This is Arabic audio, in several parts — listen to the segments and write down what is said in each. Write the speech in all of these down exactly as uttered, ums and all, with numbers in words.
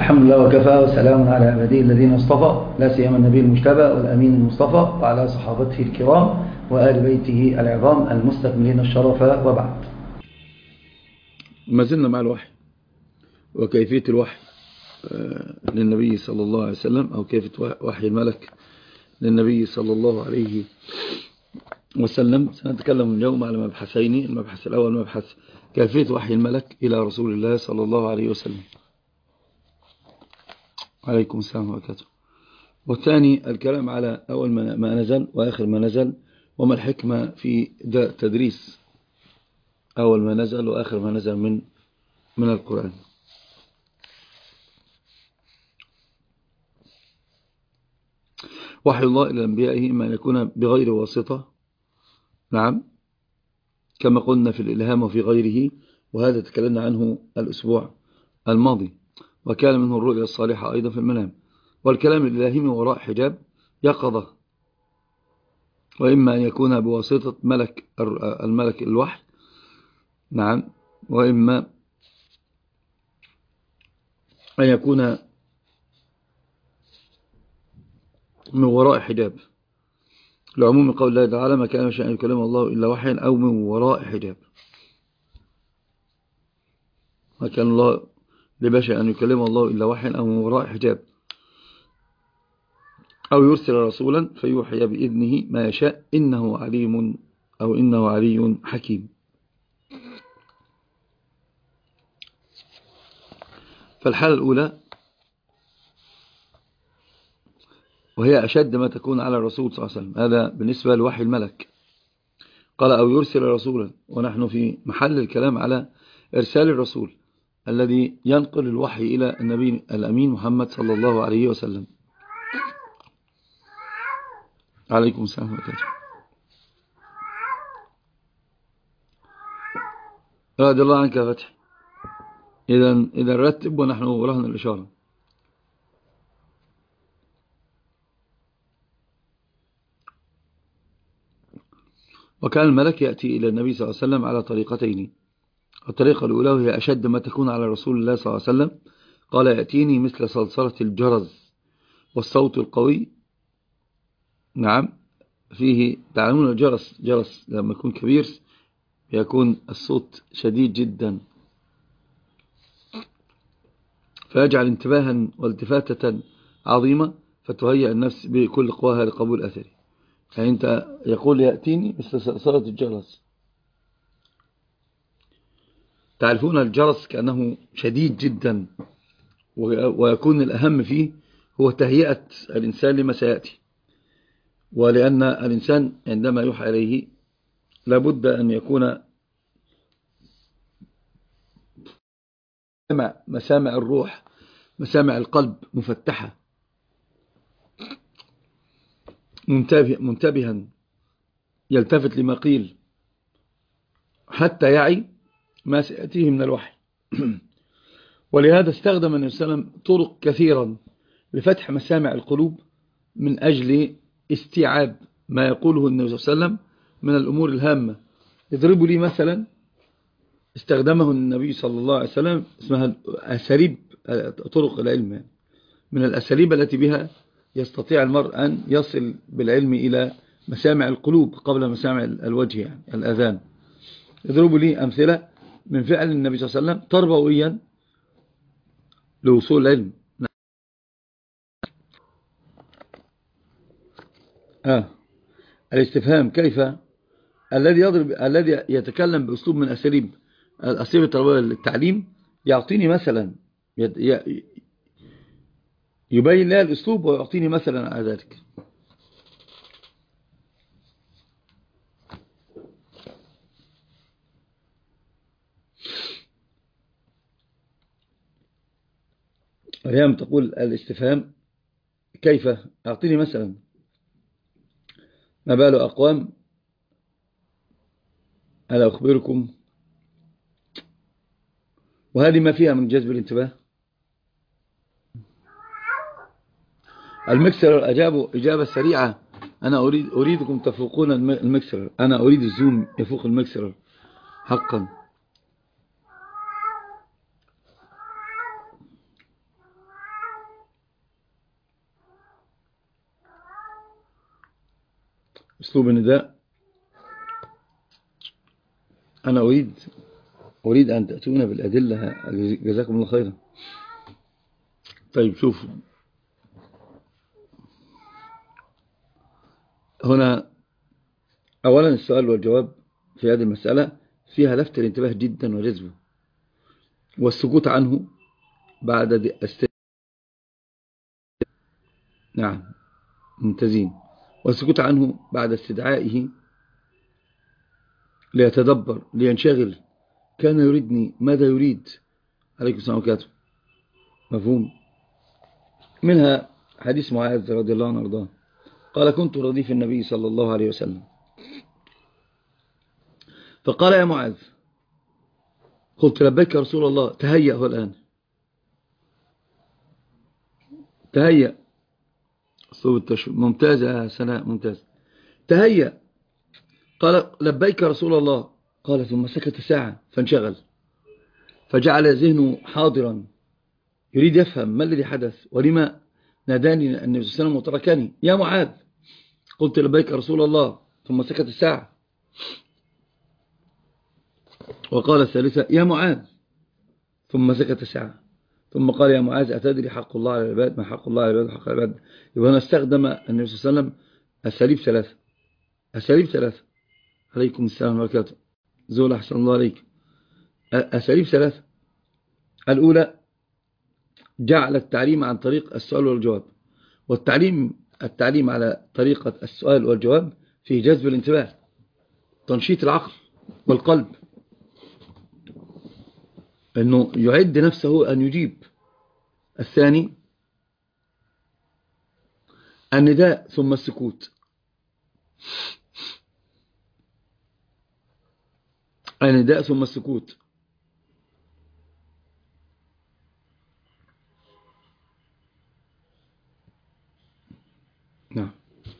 الحمد لله وكفى وسلام على عباده الذين اصطفى، لا سيما النبي المجتبى والأمين المصطفى وعلى صحابته الكرام وآل بيته العظام المستكملين الشرف، وبعد. ما زلنا مع الوحي وكيفية الوحي للنبي صلى الله عليه وسلم، أو كيفية وحي الملك للنبي صلى الله عليه وسلم. سنتكلم اليوم على مبحثين. المبحث الأول مبحث كيفية وحي الملك إلى رسول الله صلى الله عليه وسلم، عليكم السلام وبركاته. والثاني الكلام على أول ما نزل وآخر ما نزل، وما الحكمة في تدريس أول ما نزل وآخر ما نزل من من القرآن. وحي الله إلى أنبيائه إما أن يكون بغير واسطة، نعم، كما قلنا في الإلهام وفي غيره، وهذا تكلمنا عنه الأسبوع الماضي. وكان منه الرؤيا الصالحة أيضا في المنام. والكلام الإلهي من وراء حجاب يقظة، وإما أن يكون بواسطة ملك الملك الوحي، نعم، وإما أن يكون من وراء حجاب، لعموم قول الله تعالى: ما كان شيئا يكلم الله إلا وحيا أو من وراء حجاب. ما كان الله لبشر أن يكلم الله إلا وحيا أو من وراء حجاب، أو يرسل رسولا فيوحي بإذنه ما يشاء إنه عليم أو إنه علي حكيم. فالحالة الأولى، وهي أشد ما تكون على الرسول صلى الله عليه وسلم، هذا بالنسبة لوحي الملك. قال: أو يرسل رسولا، ونحن في محل الكلام على إرسال الرسول الذي ينقل الوحي إلى النبي الأمين محمد صلى الله عليه وسلم، عليكم السلام وبركاته. رضي الله عنك يا فتح. إذا إذا رتب ونحن رهن الإشارة. وكان الملك يأتي إلى النبي صلى الله عليه وسلم على طريقتين. الطريقة الأولى وهي أشد ما تكون على رسول الله صلى الله عليه وسلم. قال: يأتيني مثل صلصلة الجرز والصوت القوي، نعم، فيه تعلمون الجرس، جرس لما يكون كبير يكون الصوت شديد جدا، فيجعل انتباها والتفاتة عظيمة، فتهيئ النفس بكل قواها لقبول أثره. فأنت يقول: يأتيني مثل صلصلة الجرس. تعرفون الجرس كأنه شديد جدا، ويكون الأهم فيه هو تهيئة الإنسان لما سيأتي. ولأن الإنسان عندما يوحى إليه لابد أن يكون مسامع الروح، مسامع القلب مفتحة، منتبها، يلتفت لما قيل حتى يعي ما سيأتيه من الوحي. ولهذا استخدم النبي صلى الله عليه وسلم طرق كثيرا لفتح مسامع القلوب من أجل استيعاب ما يقوله النبي صلى الله عليه وسلم من الأمور الهامة. يضرب لي مثلا استخدمه النبي صلى الله عليه وسلم اسمها أساليب طرق العلم، من الأساليب التي بها يستطيع المرء أن يصل بالعلم إلى مسامع القلوب قبل مسامع الوجه، يعني الأذان. يضرب لي أمثلة من فعل النبي صلى الله عليه وسلم تربويا لوصول العلم. آه. الاستفهام كيف، الذي يضرب الذي يتكلم بأسلوب من أساليب الأساليب التربوية للتعليم يعطيني مثلا، يبين لها الأسلوب ويعطيني مثلا على ذلك. أيام تقول الاستفهام كيف، أعطيني مثلا. ما بال أقوام ألا أخبركم، وهذه ما فيها من جذب الانتباه. المكسر أجابوا إجابة سريعة: أنا أريد أريدكم تفوقون المكسر، أنا أريد الزوم يفوق المكسر حقا. أسلوب النداء. أنا أريد أريد أن تأتونا بالأدلة، جزاكم الله خيرا. طيب شوف، هنا أولا السؤال والجواب في هذه المسألة فيها لفت الانتباه جدا وجذبه، والسكوت عنه بعد است... نعم ممتازين، والسكوت عنه بعد استدعائه ليتدبر لينشغل، كان يريدني ماذا يريد، عليكم السلام وبركاته، مفهوم. منها حديث معاذ رضي الله عنه وارضاه، قال كنت رديف النبي صلى الله عليه وسلم، فقال يا معاذ، قلت لبيك يا رسول الله، تهيأ هو الآن، تهيأ، صوت ممتاز يا سناء، ممتاز، تهيأ، قال لبيك يا رسول الله، قال ثم سكت ساعة فانشغل، فجعل ذهنه حاضرا يريد يفهم ما الذي حدث ولما ناداني النبي صلى الله عليه وسلم وتركني. يا معاذ، قلت لبيك يا رسول الله، ثم سكت الساعة، وقال الثالثة يا معاذ، ثم سكت ساعة، ثم قال يا معاذ أتدري حق الله على العباد، ما حق الله على العباد وحق العباد. يبقى هنا استخدم النبي صلى الله عليه وسلم أساليب ثلاثة، أساليب ثلاثة، عليكم السلام وبركاته، زول أحسن الله عليك. أساليب ثلاثة، الأولى جعل التعليم عن طريق السؤال والجواب، والتعليم التعليم على طريقة السؤال والجواب فيه جذب الانتباه، تنشيط العقل والقلب، أنه يعد نفسه أن يجيب. الثاني النداء ثم السكوت، النداء ثم السكوت. نعم.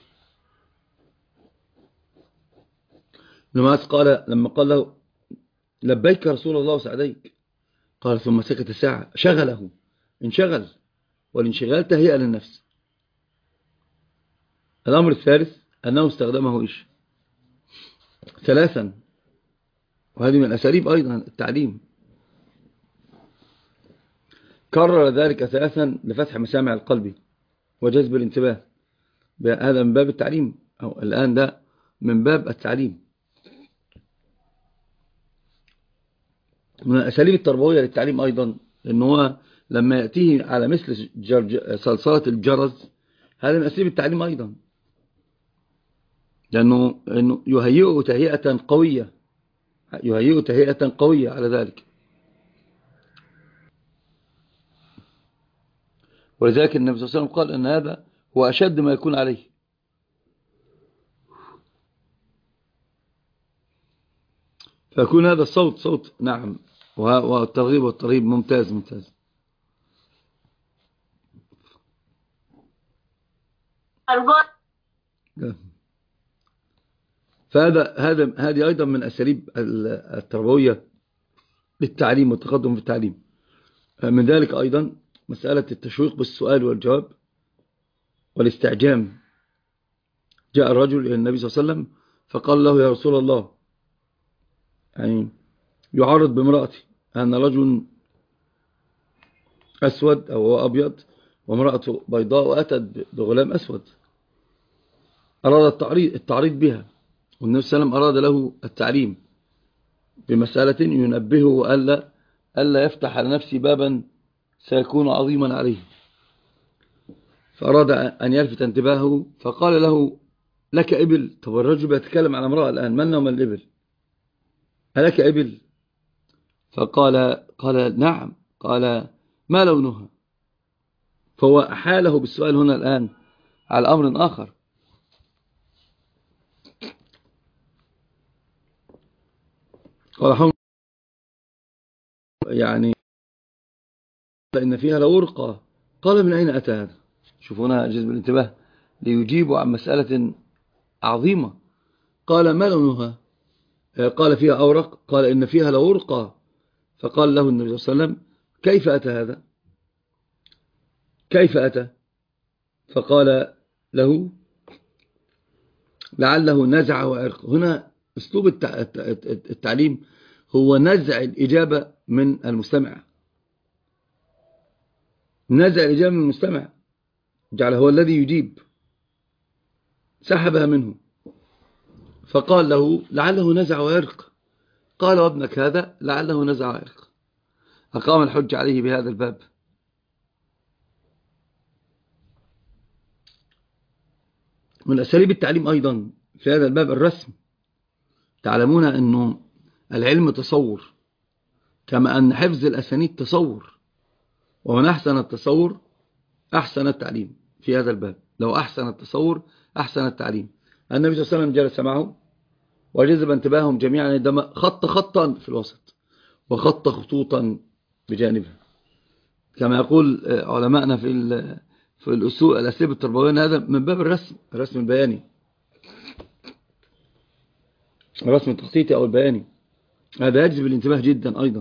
لما قال لما قال له لبيك رسول الله وسعديك، قال ثم سكت ساعة، شغله، انشغل، والانشغال تهيئة للنفس. الأمر الثالث أنه استخدمه إيش ثلاثا، وهذه من أساليب أيضا التعليم، كرر ذلك ثلاثا لفتح مسامع القلب وجذب الانتباه. هذا من باب التعليم، أو الآن ده من باب التعليم، من الأساليب التربوية للتعليم أيضا، لأنه هو لما يأتيه على مثل صلصلة الجرس، هذا من أساليب التعليم أيضا، لأنه إنه يهيئه تهيئة قوية، يهيئه تهيئة قوية على ذلك. ولذلك النبي صلى الله عليه وسلم قال أن هذا هو أشد ما يكون عليه. فيكون هذا الصوت صوت، نعم، والترغيب والترهيب، ممتاز ممتاز. فهذا هذا هذه أيضا من أساليب التربوية للتعليم والتقدم في التعليم. من ذلك أيضا مسألة التشويق بالسؤال والجواب والاستعجام. جاء الرجل إلى النبي صلى الله عليه وسلم فقال له يا رسول الله، يعني يعرض بامرأتي، أن رجل أسود أو هو أبيض وامرأته بيضاء وأتت بغلام أسود، أراد التعريض, التعريض بها، والنبي صلى الله عليه وسلم أراد له التعليم بمسألة ينبهه ألا, ألا يفتح على نفسه بابا سيكون عظيما عليه، فأراد أن يلفت انتباهه فقال له لك إبل. طب الرجل بيتكلم عن امرأة الآن، من ومن الإبل؟ ألك إبل؟ فقال قال نعم. قال ما لونها؟ فهو أحاله بالسؤال هنا الآن على أمر آخر. قال يعني إن فيها لورقة. قال من أين أتى هذا؟ شوفونا جذب الانتباه ليجيبوا عن مسألة عظيمة. قال ما لونها؟ قال فيها أورق. قال إن فيها لورقة. فقال له النبي صلى الله عليه وسلم كيف أتى هذا؟ كيف أتى؟ فقال له لعله نزع وعرق. هنا أسلوب التعليم هو نزع الإجابة من المستمع، نزع الإجابة من المستمع، جعل هو الذي يجيب، سحبها منه، فقال له لعله نزع وعرق. قال وابنك هذا لعله نزع وعرق. أقام الحج عليه بهذا الباب. من أساليب التعليم أيضا في هذا الباب الرسم. تعلمون أنه العلم تصور، كما أن حفظ الأسانيد تصور، ومن أحسن التصور أحسن التعليم. في هذا الباب لو أحسن التصور أحسن التعليم. النبي صلى الله عليه وسلم جلس معه وجذب انتباههم جميعا عندما خط خطا في الوسط وخط خطوطا بجانبها، كما يقول علماءنا في في الأسلوب الأساليب التربوية، هذا من باب الرسم، الرسم البياني، الرسم التخطيطي أو البياني. هذا يجذب الانتباه جدا أيضا.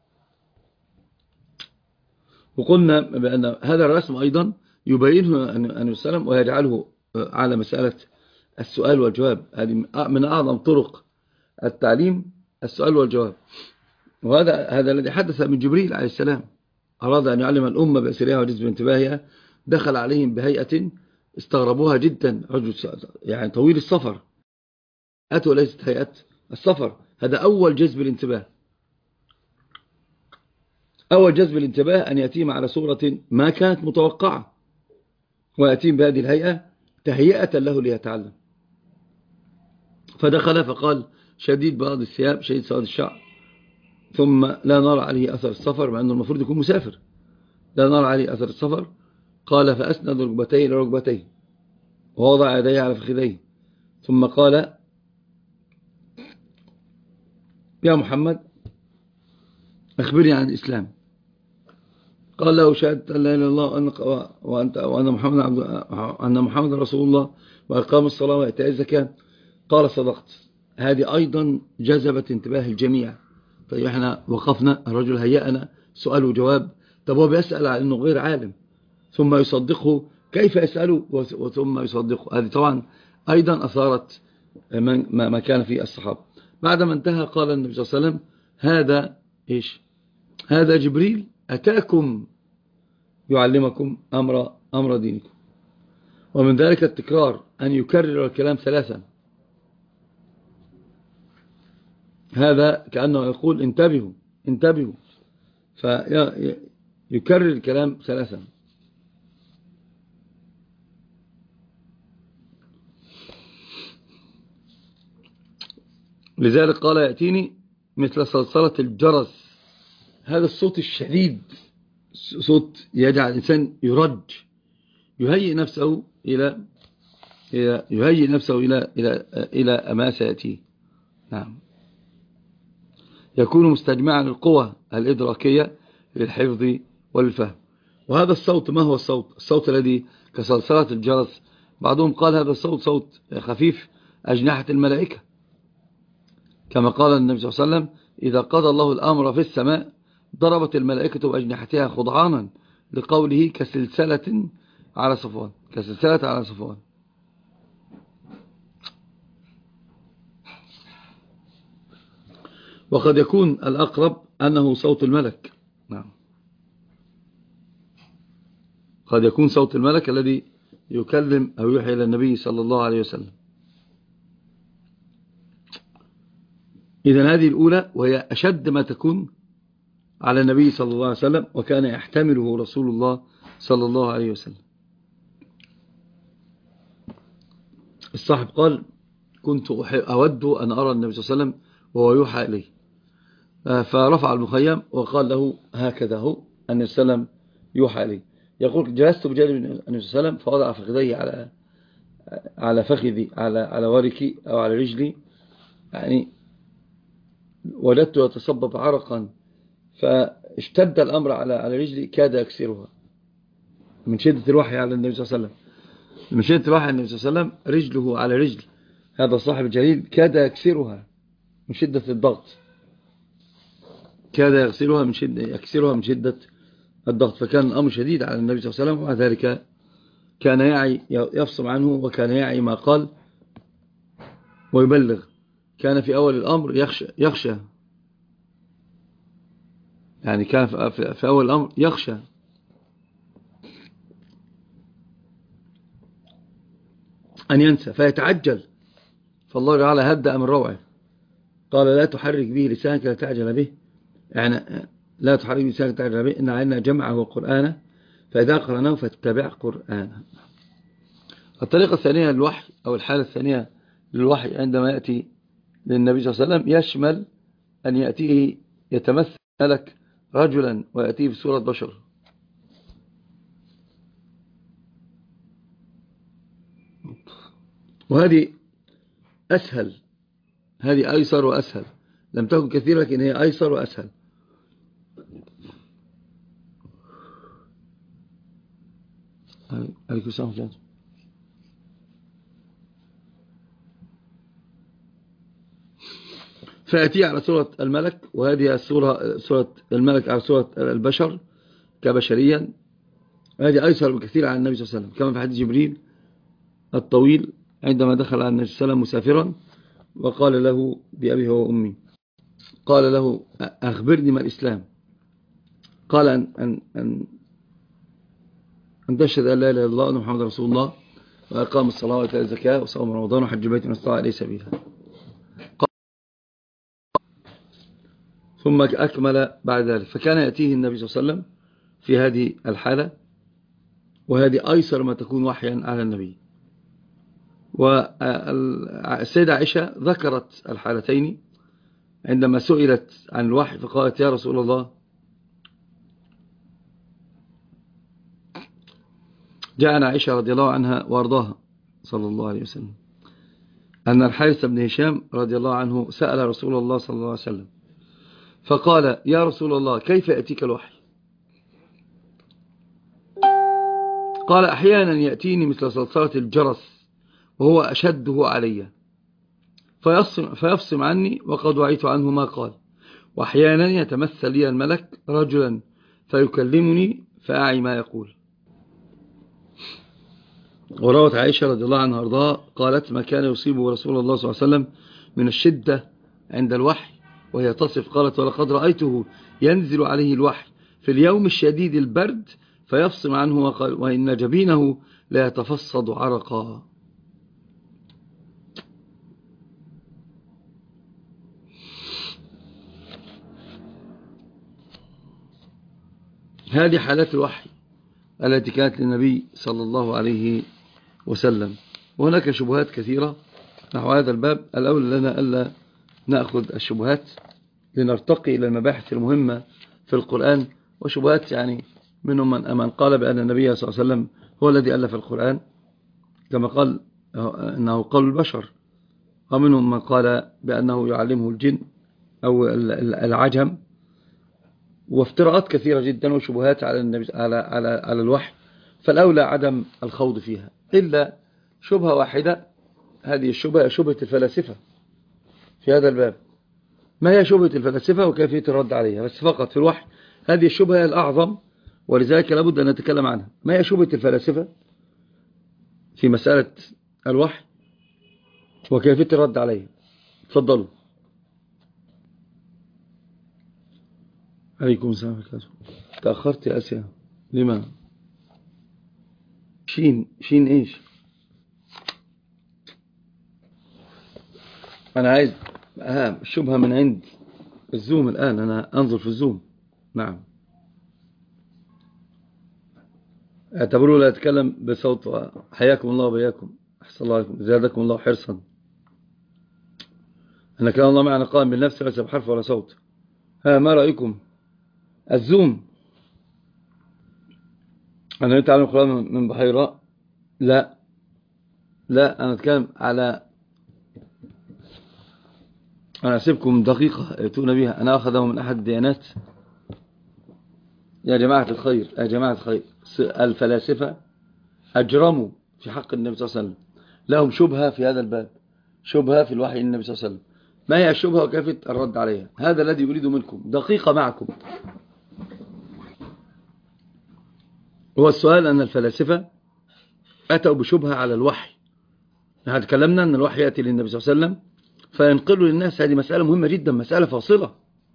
وقلنا بأن هذا الرسم أيضا يبينه أن يسلم ويجعله على مسألة السؤال والجواب. هذه من أعظم طرق التعليم، السؤال والجواب. وهذا هذا الذي حدث من جبريل عليه السلام، أراد أن يعلم الأمة بأسرها وجذب انتباهها، دخل عليهم بهيئة استغربوها جدا، رجل يعني طويل السفر، أتوا ليست هيئة السفر. هذا أول جذب الانتباه، أول جذب الانتباه أن يأتيهم على صورة ما كانت متوقعة، ويأتيهم بهذه الهيئة تهيئة له ليتعلم. فدخل فقال شديد بياض الثياب شديد سواد الشعر، ثم لا نرى عليه أثر السفر، مع أنه المفروض يكون مسافر، لا نرى عليه أثر السفر. قال فأسند ركبتيه إلى ركبتيه ووضع يديه على فخذيه، ثم قال يا محمد أخبرني عن الإسلام. قال له شهادة أن لا إله إلا الله وأنت وأن محمد عبد أن محمد رسول الله وإقام الصلاة وإيتاء الزكاة. قال صدقت. هذه أيضا جذبت انتباه الجميع. طيب احنا وقفنا، الرجل هيأنا سؤال وجواب، طب هو بيسأل على أنه غير عالم ثم يصدقه، كيف يسأله وثم يصدقه؟ هذه طبعا أيضا أثارت ما كان في الصحابة. بعدما انتهى قال النبي صلى الله عليه وسلم هذا إيش؟ هذا جبريل أتاكم يعلمكم أمر, أمر دينكم. ومن ذلك التكرار، أن يكرر الكلام ثلاثا. هذا كأنه يقول انتبهوا انتبهوا، فيكرر الكلام ثلاثا. لذلك قال يأتيني مثل صلصلة الجرس. هذا الصوت الشديد، صوت يجعل الإنسان يرج، يهيئ نفسه إلى يهيئ نفسه إلى إلى إلى ما سيأتيه. نعم. يكون مستجمعا القوى الإدراكية للحفظ والفهم. وهذا الصوت ما هو الصوت؟ الصوت الذي كصلصلة الجرس. بعضهم قال هذا الصوت صوت خفيف أجنحة الملائكة، كما قال النبي صلى الله عليه وسلم إذا قضى الله الأمر في السماء ضربت الملائكة بأجنحتها خضعانا، لقوله كسلسلة على صفوان، كسلسلة على صفوان. وقد يكون الأقرب أنه صوت الملك. نعم. قد يكون صوت الملك الذي يكلم أو يوحي إلى النبي صلى الله عليه وسلم. إذن هذه الأولى، وهي أشد ما تكون على النبي صلى الله عليه وسلم، وكان يحتمله رسول الله صلى الله عليه وسلم. الصاحب قال كنت أود أن أرى النبي صلى الله عليه وسلم وهو يوحى إليه، فرفع المخيم وقال له هكذا هو أن السلام يوحى إليه. يقول جلست بجانب النبي صلى الله عليه وسلم فوضع فخذيه على على فخذي على على وركي أو على رجلي، يعني وجدته يتصبب عرقا، فاشتد الأمر على على رجلي كاد يكسرها من شدة الوحي على النبي صلى الله عليه وسلم. من شدة الوحي على النبي صلى الله عليه وسلم رجله على رجل هذا الصاحب الجليل كاد يكسرها من شدة الضغط، كاد يغسلها من شدة يكسرها من شدة الضغط. فكان الأمر شديد على النبي صلى الله عليه وسلم، ومع ذلك كان يعي يفصم عنه، وكان يعي ما قال ويبلغ. كان في أول الأمر يخشى, يخشى يعني كان في أول الأمر يخشى أن ينسى فيتعجل، فالله تعالى هدأ من روعه، قال لا تحرك به لسانك لا تعجل به، يعني لا تحرك به لسانك لا تعجل به، إن علينا جمعه وقرآنه فإذا قرأناه فاتبع قرآنه. الطريقة الثانية للوحي أو الحالة الثانية للوحي عندما يأتي للنبي صلى الله عليه وسلم يشمل أن يأتيه يتمثل لك رجلا ويأتيه بصورة بشر. وهذه أسهل، هذه أيسر وأسهل، لم تكن كثيرة لكن هي أيسر وأسهل. عليكم السلام عليكم. فأتي على صورة الملك، وهذه الصورة صورة الملك على صورة البشر كبشريا، هذه أيسر بكثير عن النبي صلى الله عليه وسلم، كما في حديث جبريل الطويل عندما دخل على النبي صلى الله عليه وسلم مسافرا وقال له بأبي هو وأمي، قال له أخبرني ما الإسلام؟ قال أن, أن, أن, أن تشهد أن لا إله إلا الله وأن محمد رسول الله وأقام الصلاة وآتى الزكاة وصوم رمضان وحج بيت من استطاع إليه سبيلا. ثم أكمل بعد ذلك، فكان يأتيه النبي صلى الله عليه وسلم في هذه الحالة، وهذه أيسر ما تكون وحيا على النبي. والسيدة عائشة ذكرت الحالتين عندما سئلت عن الوحي فقالت يا رسول الله، جاءنا عائشة رضي الله عنها وارضاها صلى الله عليه وسلم أن الحارث بن هشام رضي الله عنه سأل رسول الله صلى الله عليه وسلم فقال يا رسول الله كيف يأتيك الوحي؟ قال أحيانا يأتيني مثل صلصلة الجرس وهو أشده علي فيفصم, فيفصم عني وقد وعيت عنه ما قال، وأحيانا يتمثل لي الملك رجلا فيكلمني فأعي ما يقول. وروت عائشة رضي الله عنها وارضاها قالت ما كان يصيبه رسول الله صلى الله عليه وسلم من الشدة عند الوحي، وهي تصف قالت ولقد رأيته ينزل عليه الوحي في اليوم الشديد البرد فيفصم عنه وإن جبينه لا يتفصد عرقا. هذه حالات الوحي التي كانت للنبي صلى الله عليه وسلم. وهناك شبهات كثيرة نحو هذا الباب، الأول لنا ألا نأخذ الشبهات لنرتقي إلى المباحث المهمة في القرآن. وشبهات يعني منهم من, من قال بأن النبي صلى الله عليه وسلم هو الذي ألف القرآن كما قال أنه قول البشر، ومنهم من قال بأنه يعلمه الجن أو العجم، وافتراءات كثيرة جدا وشبهات على النبي على على على الوحي. فالأولى عدم الخوض فيها إلا شبهة واحدة، هذه الشبهة شبهة الفلاسفة في هذا الباب. ما هي شبهة الفلاسفة وكيفية الرد عليها؟ بس فقط في الوحي هذه الشبهة الأعظم، ولذلك لابد أن نتكلم عنها. ما هي شبهة الفلاسفة في مسألة الوحي وكيفية الرد عليها؟ تفضلوا. عليكم السلام عليكم. تأخرت يا أسيا لما؟ شين شين إيش؟ أنا عايز أهم الشبهة من عند الزوم الآن، أنا أنظر في الزوم. نعم اعتبروا لا أتكلم بصوت. حياكم الله وبياكم، أحسن الله عليكم، زادكم الله حرصا. أنا كلام الله معنا قائم بالنفس ليس بحرف ولا صوت. ها ما رأيكم؟ الزوم أنا يتعلم القرآن من بحيرة؟ لا لا، أنا أتكلم على، أنا أسيبكم دقيقة يأتون بها، أنا أخذه من أحد الديانات. يا جماعة الخير يا جماعة الخير، الفلاسفة أجرموا في حق النبي صلى الله عليه وسلم، لهم شبهة في هذا الباب، شبهة في الوحي النبي صلى الله عليه وسلم. ما هي الشبهة وكيف الرد عليها؟ هذا الذي أريد منكم، دقيقة معكم. هو السؤال أن الفلاسفة أتوا بشبهة على الوحي نحن تكلمنا أن الوحي يأتي للنبي صلى الله عليه وسلم فينقله للناس. هذه مسألة مهمة جدا، مسألة فاصلة.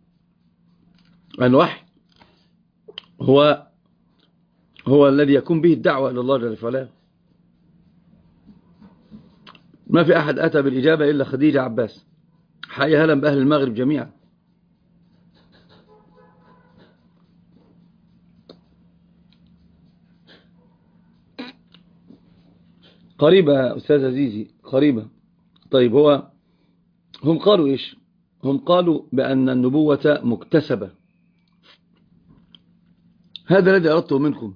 الوحي هو هو الذي يكون به الدعوة إلى الله جل وعلا. ما في أحد أتى بالإجابة إلا خديجة عباس. حي هلا بأهل المغرب جميعا. قريبة أستاذ عزيزي، قريبة. طيب هو هم قالوا إيش؟ هم قالوا بأن النبوة مكتسبة. هذا الذي أردته منكم.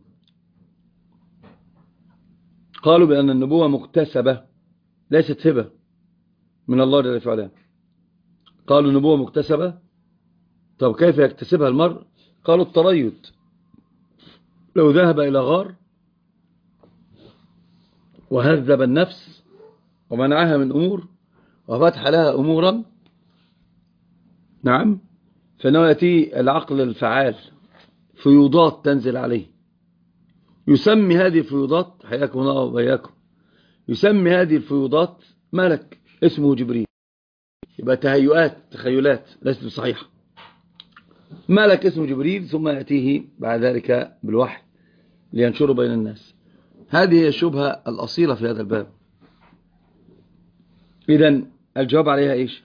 قالوا بأن النبوة مكتسبة ليست هبة من الله جل وعلا. قالوا النبوة مكتسبة. طب كيف يكتسبها المرء؟ قالوا التريث. لو ذهب إلى غار وهذب النفس ومنعها من أمور وفتح لها أمورا، نعم، فإنه يأتي العقل الفعال، فيوضات تنزل عليه، يسمي هذه الفيوضات، حياكم الله وبياكم، يسمي هذه الفيوضات ملك اسمه جبريل. يبقى تهيؤات، تخيلات ليست صحيحة. ملك اسمه جبريل ثم يأتيه بعد ذلك بالوحي لينشره بين الناس. هذه هي الشبهة الأصيلة في هذا الباب. إذن الجواب عليها إيش؟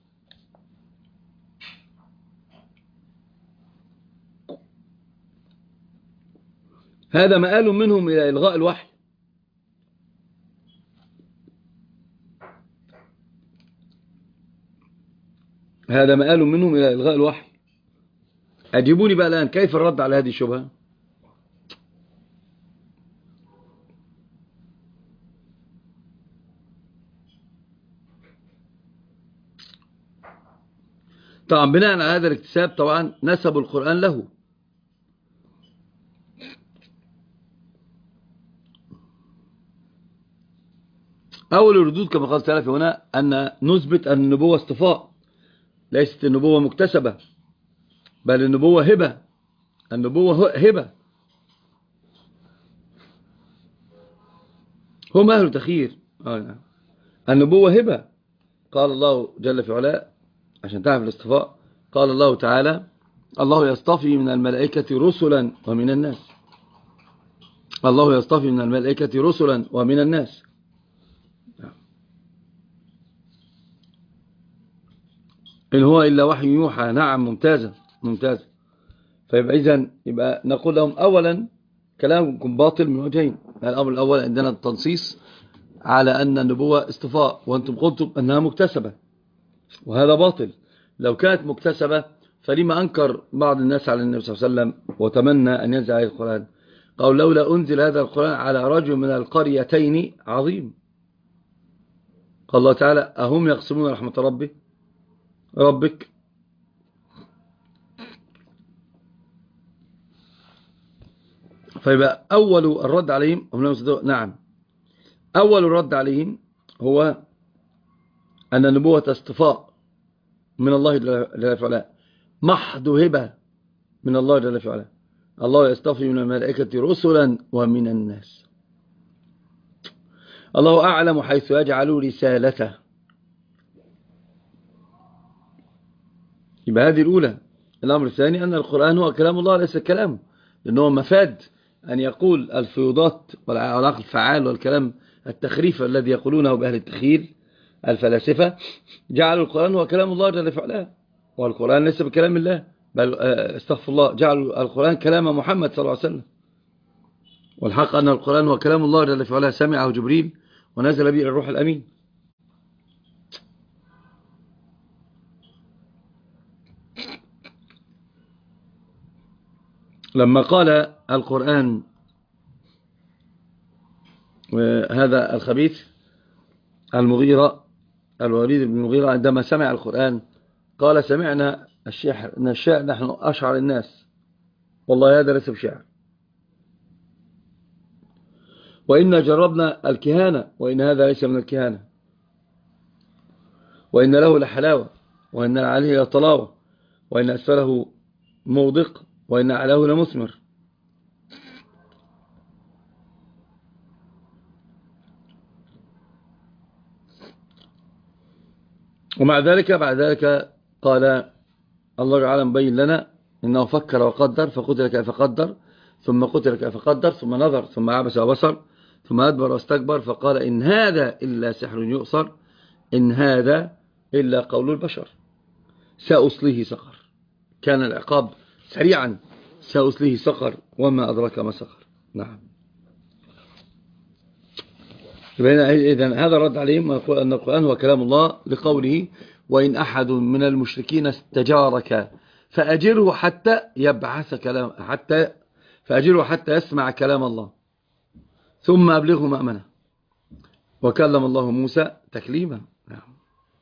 هذا مآل منهم إلى إلغاء الوحي. هذا مآل منهم إلى إلغاء الوحي. أجيبوني بقى الآن، كيف الرد على هذه الشبهة؟ طبعا بناء على هذا الاكتساب طبعا نسبوا القرآن له. أول الردود كما قال السلف هنا أن نثبت أن النبوة اصطفاء، ليست النبوة مكتسبة، بل النبوة هبة. النبوة هبة. هم أهل تخيير. النبوة هبة. قال الله جل في علاه عشان تعرف الاصطفاء، قال الله تعالى: الله يصطفي من الملائكة رسلا ومن الناس. الله يصطفي من الملائكة رسلا ومن الناس. إن هو إلا وحي يوحى. نعم، ممتازة ممتازة. فيبقى إذن يبقى نقول لهم أولا كلامكم باطل من وجهين. الأمر الأول عندنا التنصيص على أن النبوة اصطفاء، وأنتم قلتم أنها مكتسبة، وهذا باطل. لو كانت مكتسبة فلما أنكر بعض الناس على النبي صلى الله عليه وسلم وتمنى أن ينزل عليه القرآن؟ قالوا لولا أنزل هذا القرآن على رجل من القريتين عظيم. قال الله تعالى: أهم يقسمون رحمة ربه ربك. فيبقى أول الرد عليهم هم نعم أول الرد عليهم هو أن النبوة اصطفاء من الله جل وعلا، محض هبة من الله جل وعلا. الله يصطفي من الملائكة رسلا ومن الناس. الله أعلم حيث يجعل رسالته. يبقى هذه الأولى. الأمر الثاني أن القرآن هو كلام الله ليس كلامه، لأنه مفاد أن يقول الفيوضات والعلاقة الفعال والكلام التخريف الذي يقولونه بأهل التخيل الفلاسفة، جعلوا القرآن هو كلام الله جل وعلا، والقرآن ليس بكلام الله، بل استغفر الله، جعلوا القرآن كلام محمد صلى الله عليه وسلم. والحق أن القرآن هو كلام الله جل وعلا، سمعه جبريل ونزل به الروح الأمين. لما قال القرآن هذا الخبيث المغيرة الوليد بن المغيرة عندما سمع القرآن قال: سمعنا الشعر، إن الشعر نحن أشعر الناس، والله هذا ليس بشعر، وإن جربنا الكهانة، وإن هذا ليس من الكهانة، وإن له لحلاوة، وإن عليه لطلاوة، وإن أسفله موضق، وإن علاه لمثمر. ومع ذلك بعد ذلك قال الله تعالى مبين لنا إنه فكر وقدر فقتل كيف قدر ثم قتل كيف قدر ثم نظر ثم عبس وبصر ثم أدبر واستكبر فقال إن هذا إلا سحر يؤثر إن هذا إلا قول البشر سأصليه سقر. كان العقاب سريعا سأصليه سقر وما أدرك ما سقر. نعم. إذن هذا رد عليهم أن القرآن هو كلام الله لقوله وإن أحد من المشركين استجارك فأجره حتى يبعث كلام حتى فأجره حتى يسمع كلام الله ثم أبلغه مأمنه وكلم الله موسى تكليما. نعم.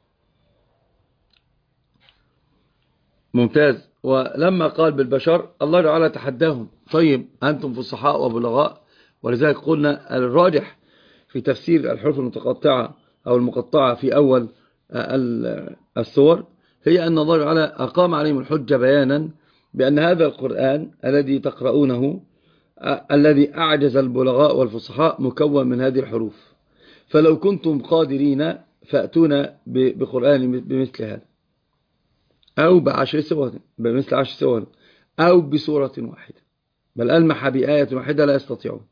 ممتاز. ولما قال بالبشر الله تعالى تحداهم طيب أنتم فصحاء وبلغاء ولذلك قلنا الراجح في تفسير الحروف المتقطعة أو المقطعة في أول السور هي أن الله تعالى أقام عليهم الحجة بيانا بأن هذا القرآن الذي تقرؤونه الذي أعجز البلغاء والفصحاء مكون من هذه الحروف فلو كنتم قادرين فأتونا بقرآن بمثل هذا أو بعشر سور بمثل عشر سور أو بسورة واحدة بل ألمح بآية واحدة لا يستطيعون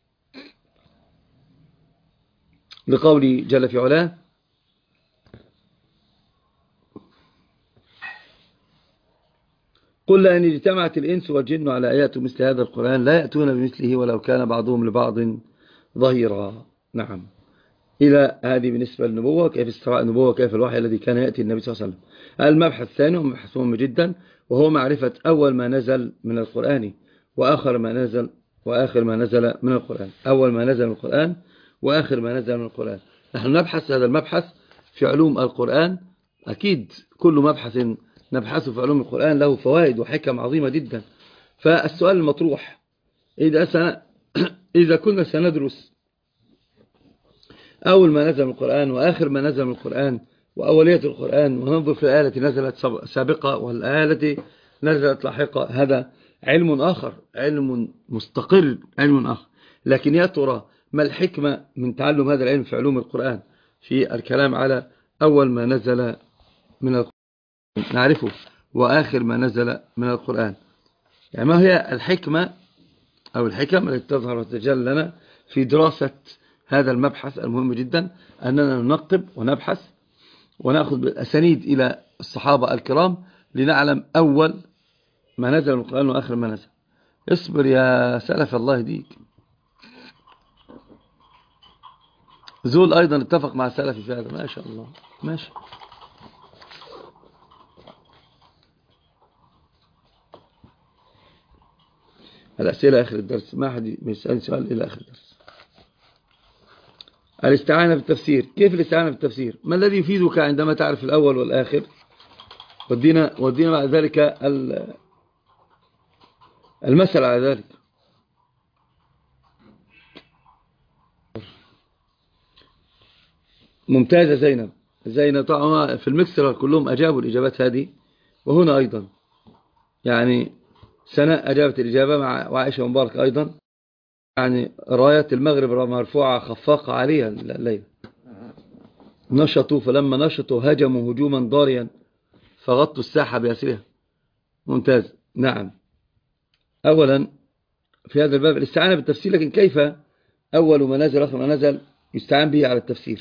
لقوله جل في علاه قل لأن اجتمعت الإنس والجن على آيات مثل هذا القرآن لا يأتون بمثله ولو كان بعضهم لبعض ظهيرا. نعم. إلى هذه بالنسبة للنبوة كيف استراء النبوة كيف الوحي الذي كان يأتي النبي صلى الله عليه وسلم. المبحث الثاني ومبحث مهم جدا وهو معرفة أول ما نزل من القرآن وآخر ما نزل وآخر ما نزل من القرآن أول ما نزل من القرآن وآخر ما نزل من القرآن. نحن نبحث هذا المبحث في علوم القرآن. أكيد كل مبحث نبحثه في علوم القرآن له فوائد وحكم عظيمة جدا. فالسؤال المطروح إذا, سن... إذا كنا سندرس أول ما نزل من القرآن وآخر ما نزل من القرآن وأولية القرآن وننظر في الآية التي نزلت سابقة والآية التي نزلت لاحقة هذا علم آخر علم مستقل علم آخر. لكن يا ترى ما الحكمة من تعلم هذا العلم في علوم القرآن في الكلام على أول ما نزل من القرآن نعرفه وآخر ما نزل من القرآن يعني ما هي الحكمة أو الحكم التي تظهر وتتجلى لنا في دراسة هذا المبحث المهم جدا أننا ننقب ونبحث ونأخذ بالأسانيد إلى الصحابة الكرام لنعلم أول ما نزل من القرآن وآخر ما نزل. اصبر يا سلف الله يهديك. زول أيضا اتفق مع سلفي في هذا ما شاء الله ماشي. الأسئلة آخر الدرس ما حد يسأل سؤال إلى آخر الدرس. الاستعانة بالتفسير كيف الاستعانة بالتفسير ما الذي يفيدك عندما تعرف الأول والآخر ودينا, ودينا بعد ذلك المثل على ذلك. ممتازة زينب زينب طبعا في المكسر كلهم أجابوا الإجابات هذه وهنا أيضا يعني سناء أجابت الإجابة مع وعائشة مبارك أيضا يعني راية المغرب مرفوعة خفاقة عليها الليلة نشطوا فلما نشطوا هجموا هجوما ضاريا فغطوا الساحة بأسرها. ممتاز. نعم. أولا في هذا الباب الاستعانة بالتفسير لكن كيف أول ما نزل آخر ما نزل يستعان به على التفسير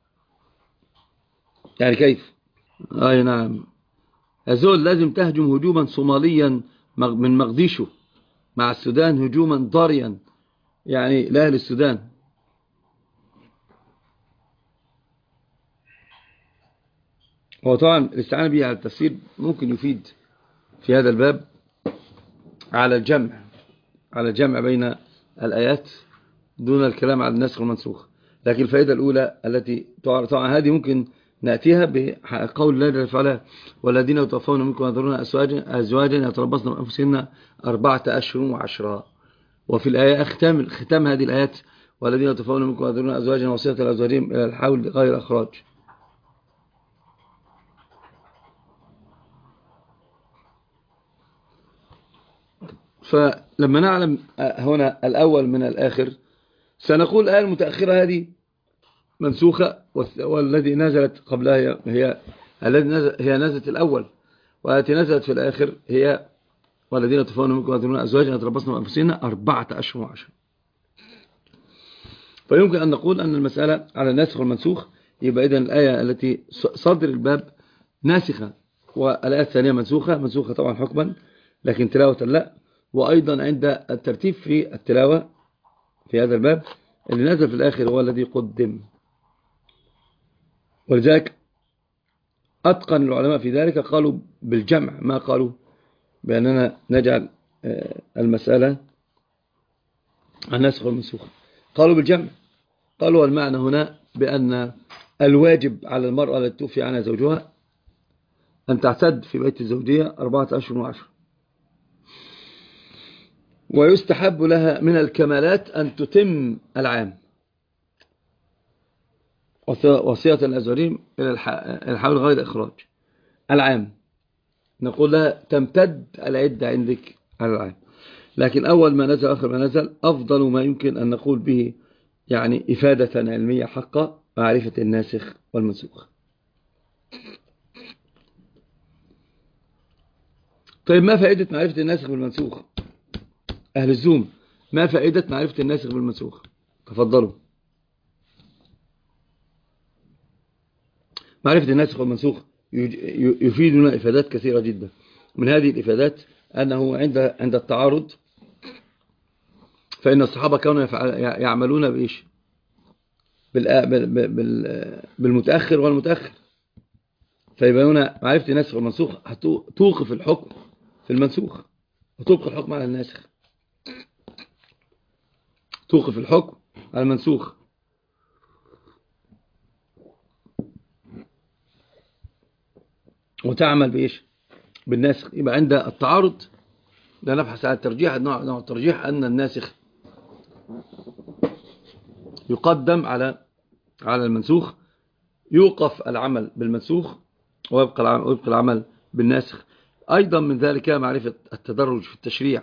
يعني كيف أي نعم هذول لازم تهجم هجوما صوماليا من مقديشو مع السودان هجوما ضاريا يعني لأهل السودان. هو طبعا الاستعانة به على التفسير ممكن يفيد في هذا الباب على الجمع على الجمع بين الآيات دون الكلام على النسخ والمنسوخ. لكن الفائدة الأولى التي طبعا هذه ممكن نأتيها بقول الله جل وعلا والذين يتوفون منكم ويذرون أزواجا يتربصن بأنفسهن أربعة أشهر وعشرا. وفي الآية ختام ختام هذه الآيات والذين يتوفون منكم ويذرون أزواجا وصية لأزواجهم إلى الحول غير إخراج. فلما نعلم هنا الأول من الآخر سنقول الآية المتأخرة هذه منسوخة والذي نزلت قبلها هي الذي نزل هي نزلت الأول، والتي نزلت في الآخر هي والذين تفون منكم ويذرون أزواجا يتربصن بأنفسهن أربعة أشهر وعشرة. فيمكن أن نقول أن المسألة على الناسخ والمنسوخ، يبقى إذن الآية التي صدر الباب ناسخة والآية الثانية منسوخة، منسوخة طبعا حكما لكن تلاوة لا. وأيضا عند الترتيب في التلاوة في هذا الباب اللي نزل في الآخر هو الذي قدم. ولذلك أتقن العلماء في ذلك قالوا بالجمع، ما قالوا بأننا نجعل المسألة الناسخ والمنسوخ، قالوا بالجمع. قالوا والمعنى هنا بأن الواجب على المرأة التي توفي عنها زوجها أن تعتد في بيت الزوجية أربعة أشهر وعشر، ويستحب لها من الكمالات أن تتم العام، وصية لأزواجهم إلى الحول غير إخراج العام. نقول لها تمتد العدة عندك على العام. لكن أول ما نزل آخر ما نزل أفضل ما يمكن أن نقول به يعني إفادة علمية حقا معرفة الناسخ والمنسوخ. طيب ما فائدة معرفة الناسخ والمنسوخ؟ أهل الزوم، ما فائدة معرفة الناسخ والمنسوخ؟ تفضلوا. معرفة الناسخ والمنسوخ يفيدنا إفادات كثيرة جدا. من هذه الإفادات أنه عند عند التعارض فإن الصحابة كانوا يعملون بإيش؟ بالمتأخر والمتأخر. فيبقى هنا معرفة الناسخ والمنسوخ توقف الحكم في المنسوخ وتبقى الحكم على الناسخ، توقف الحكم على المنسوخ. وتعمل بإيش؟ بالناسخ. يبقى عند التعارض لا نبحث عن الترجيح، نوع الترجيح أن الناسخ يقدم على على المنسوخ، يوقف العمل بالمنسوخ ويبقى ويبقى العمل بالناسخ. أيضا من ذلك معرفة التدرج في التشريع.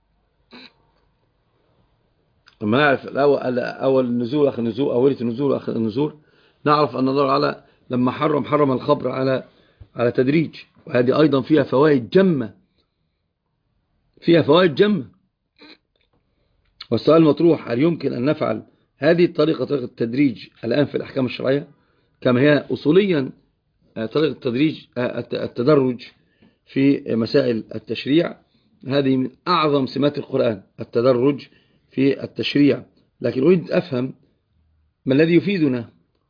لما نعرف الأول أول النزول آخر النزول، أولية النزول آخر النزول، نعرف أن الله على لما حرم حرم الخمر على على تدريج، وهذه أيضا فيها فوائد جمة، فيها فوائد جمة. والسؤال مطروح: هل يمكن أن نفعل هذه الطريقة، طريقة التدريج الآن في الأحكام الشرعية كما هي أصوليا طريقة التدريج التدرج في مسائل التشريع؟ هذه من أعظم سمات القرآن، التدرج في التشريع. لكن أريد أفهم ما الذي يفيدنا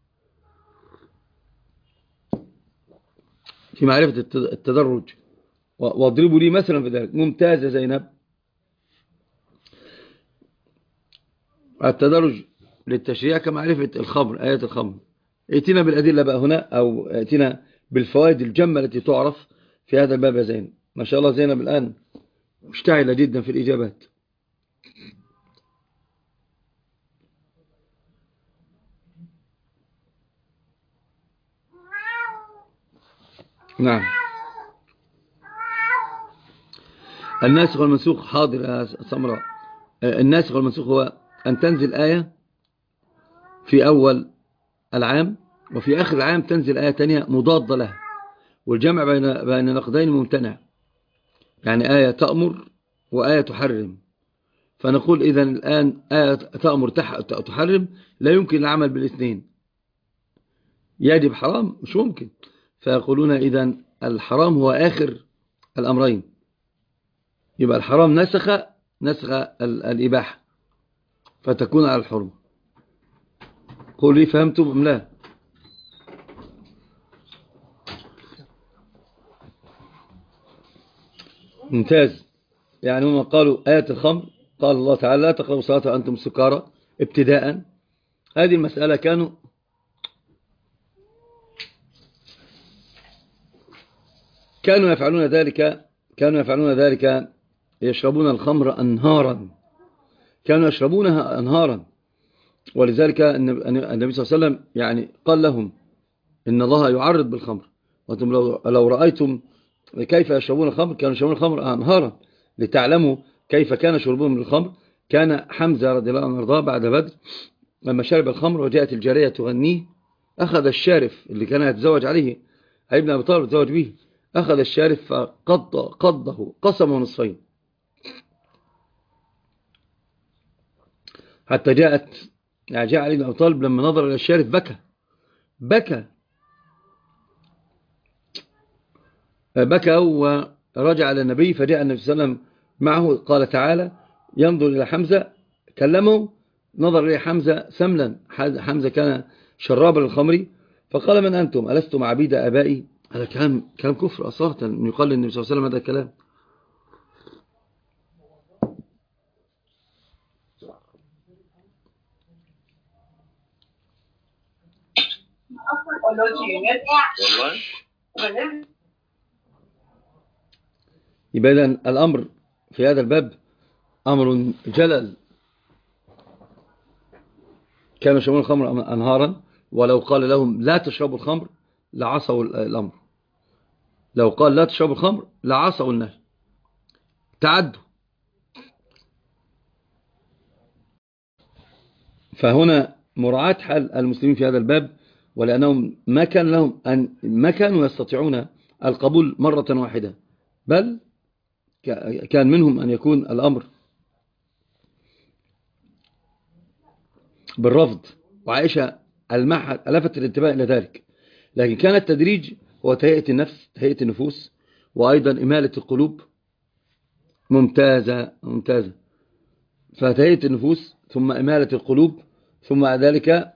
في معرفة التدرج، واضربوا لي مثلا في ذلك. ممتازة زينب. التدرج للتشريع كمعرفة الخمر، آيات الخمر. ائتنا بالأدلة بقى هنا، أو ائتنا بالفوائد الجمة التي تعرف في هذا الباب يا زينب. ما شاء الله زينب الآن مشتعلة جدا في الإجابات. نعم. الناسخ والمنسوخ، حاضر يا سمراء. الناسخ والمنسوخ هو أن تنزل آية في أول العام وفي آخر العام تنزل آية تانية مضادة لها، والجمع بين بين نقدين ممتنع. يعني آية تأمر وآية تحرم، فنقول إذن الآن آية تأمر تحرم لا يمكن العمل بالاثنين، يجب حرام مش ممكن. فيقولون إذن الحرام هو آخر الأمرين، يبقى الحرام نسخ نسخ الإباحة فتكون على الحرم. قولوا لي فهمتم أم لا؟ ممتاز. يعني هم قالوا آية الخمر، قال الله تعالى لا تقربوا الصلاة وأنتم سكارى ابتداء. هذه المسألة كانوا كانوا يفعلون ذلك كانوا يفعلون ذلك يشربون الخمر أنهارا، كانوا يشربونها أنهارا. ولذلك النبي صلى الله عليه وسلم يعني قال لهم إن الله يعرض بالخمر، وأنتم لو, لو رأيتم كيف يشربون الخمر، كانوا يشربون الخمر أنهارا. لتعلموا كيف كان شربهم من الخمر. كان حمزة رضي الله عنه وارضاه بعد بدر لما شرب الخمر وجاءت الجارية تغنيه، أخذ الشارف اللي كان يتزوج عليه ابن أبي طالب تزوج به، أخذ الشارف فقض قضه قسمه نصفين، حتى جاءت يعني جاء علي بن أبي طالب لما نظر إلى الشارف بكى بكى بكى ورجع إلى النبي، فجاء النبي صلى الله عليه وسلم معه، قال تعالى، ينظر إلى حمزة، كلمه، نظر إلى حمزة سملا، حمزة كان شرابا للخمر، فقال من أنتم؟ ألستم عبيد آبائي؟ هذا كلام كلام كفر أصالة أن يقال للنبي صلى الله عليه وسلم هذا الكلام. يبقى إذن الأمر في هذا الباب أمر جلل. كانوا يشربون الخمر أنهارا، ولو قال لهم لا تشربوا الخمر لعصوا الأمر، لو قال لا تشربوا الخمر لعصوا النهي، تعدوا. فهنا مراعاة حال المسلمين في هذا الباب، ولأنهم ما كان لهم أن ما كانوا يستطيعون القبول مرة واحدة، بل كان منهم أن يكون الأمر بالرفض، وعائشة المحت ألفت الانتباه إلى ذلك. لكن كان التدريج هو تهيئة النفس، تهيئة النفوس، وأيضا إمالة القلوب. ممتازة ممتازة. فتهيئة النفوس ثم إمالة القلوب، ثم ذلك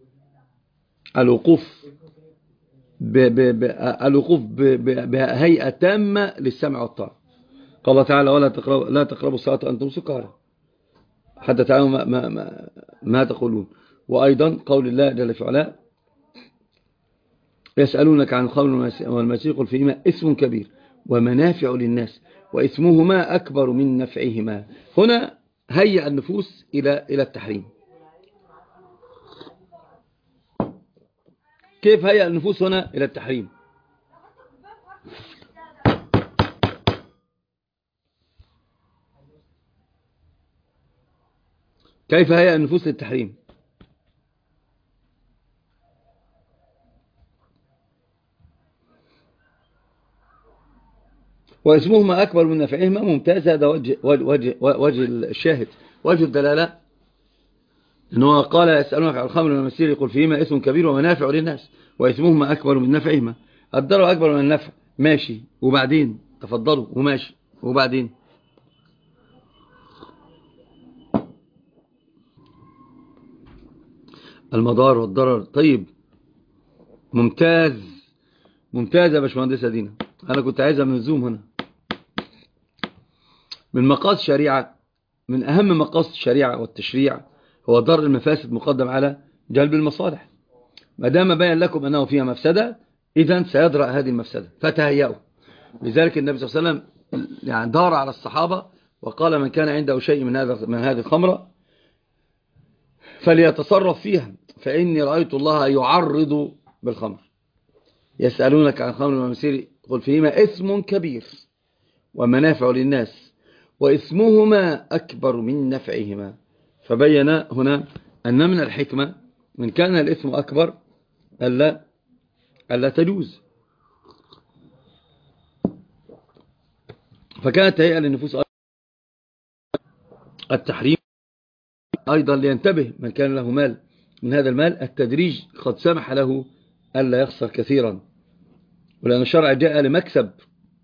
الوقوف ب ب ب الوقوف بهيئة تامة للسمع والطاعة. قال تعالى ولا تقربوا لا تقربوا الصلاة وأنتم سكارى حتى تعلموا ما, ما, ما, ما تقولون. وأيضا قول الله جل في علاه يسألونك عن الخمر والميسر قل فيهما اسم كبير ومنافع للناس واسمهما أكبر من نفعهما. هنا هيئ النفوس إلى إلى التحريم. كيف هيئ النفوس هنا إلى التحريم؟ كيف هيئ النفوس للتحريم؟ واسمهما أكبر من نفعهما. ممتاز. هذا وجه, وجه, وجه الشاهد، وجه الدلالة، أنه قال يسألونك عن الخمر والميسر يقول فيهما اسم كبير ومنافع للناس واسمهما أكبر من نفعهما. الضرر أكبر من النفع، ماشي، وبعدين تفضلوا، وماشي، وبعدين المضار والضرر. طيب، ممتاز ممتاز يا باشمهندسة دينا، أنا كنت عايزها من الزوم هنا. من مقاصد الشريعة، من أهم مقاصد الشريعة والتشريع هو ضرر المفاسد مقدم على جلب المصالح. ما دام بين لكم أنه فيها مفسدة، إذن سيدرأ هذه المفسدة، فتهيئوا. لذلك النبي صلى الله عليه وسلم يعني دار على الصحابة وقال من كان عنده شيء من هذا من هذه الخمرة فليتصرف فيها، فإني رأيت الله يعرض بالخمر. يسألونك عن الخمر والميسر قل فيهما اسم كبير ومنافع للناس واسمهما أكبر من نفعهما. فبين هنا أن من الحكمة من كان الاسم أكبر ألا, ألا تجوز. فكانت تهيئة للنفوس التحريم. أيضا لينتبه من كان له مال من هذا المال، التدريج قد سمح له ألا يخسر كثيرا، ولأن الشرع جاء لمكسب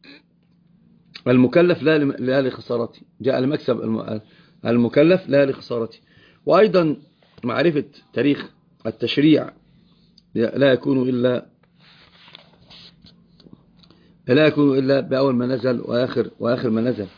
المكلف لا لخسارته، جاء لمكسب المكلف لا لخسارته. وأيضا معرفة تاريخ التشريع لا يكون إلا لا يكون إلا بأول ما نزل وآخر, وآخر ما نزل.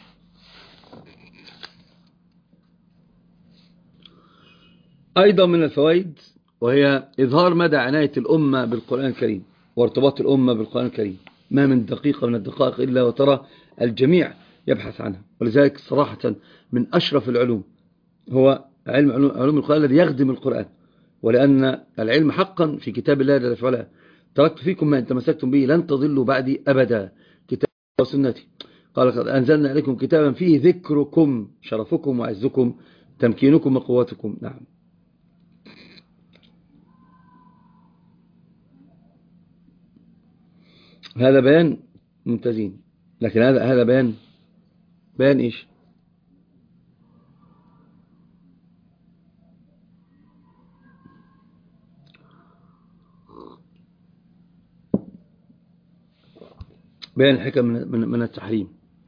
أيضا من الفوائد وهي إظهار مدى عناية الأمة بالقرآن الكريم وارتباط الأمة بالقرآن الكريم. ما من دقيقة من الدقائق إلا وترى الجميع يبحث عنها. ولذلك صراحة من أشرف العلوم هو علم علوم القرآن الذي يخدم القرآن، ولأن العلم حقا في كتاب الله جل وعلا. تركت فيكم ما إن تمسكتم به لن تضلوا بعدي أبدا، كتاب وسنتي. قال قد أنزلنا عليكم كتابا فيه ذكركم شرفكم وعزكم تمكينكم وقوتكم. نعم. هذا بيان ممتازين، لكن هذا هذا بيان بيان إيش؟ بيان الحكم من من التحريم.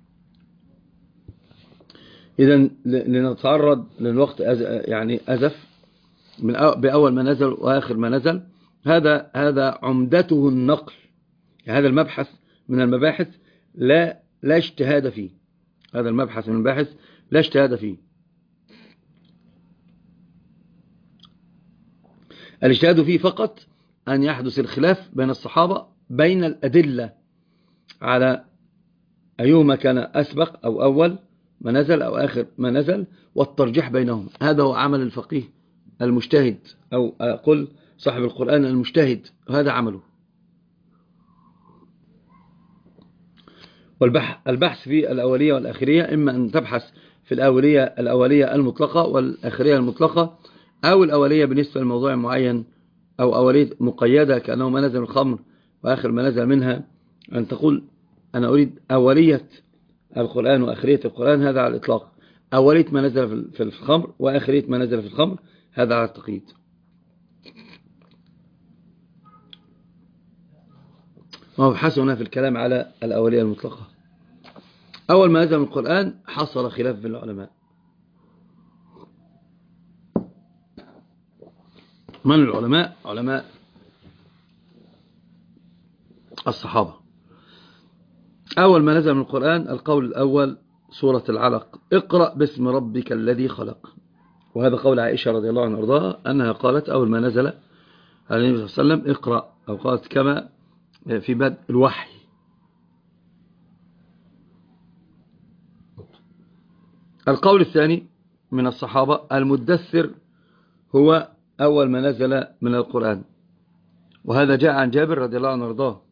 إذا لنتعرض للوقت يعني أزف من بأول ما نزل وآخر ما نزل. هذا هذا عمدته النقل. هذا المبحث من المباحث لا لا اجتهاد فيه. هذا المبحث من المباحث لا اجتهاد فيه. الاجتهاد فيه فقط أن يحدث الخلاف بين الصحابة بين الأدلة على أيهما كان أسبق أو أول ما نزل أو آخر ما نزل، والترجيح بينهم. هذا هو عمل الفقيه المجتهد، أو أقول صاحب القرآن المجتهد، هذا عمله. والبحث في الأولية والآخرية إما أن تبحث في الأولية الأولية المطلقة والآخرية المطلقة، أو الأولية بالنسبة لموضوع معين، أو أولية مقيدة كأنه ما نزل الخمر وآخر ما نزل منها. أن تقول أنا أريد أولية القرآن وآخرية القرآن، هذا على الإطلاق. أولية ما نزل في الخمر وآخرية ما نزل في الخمر، هذا على التقييد. ومبحثنا في الكلام على الأولية المطلقة. أول ما نزل من القرآن حصل خلاف بين العلماء. من العلماء؟ علماء الصحابة. أول ما نزل من القرآن القول الأول سورة العلق، اقرأ باسم ربك الذي خلق. وهذا قول عائشة رضي الله عنها وارضاها أنها قالت أول ما نزل على النبي صلى الله عليه وسلم اقرأ، أو قالت كما في بدء الوحي. القول الثاني من الصحابة المدثر هو أول ما نزل من القرآن، وهذا جاء عن جابر رضي الله عنه وارضاه.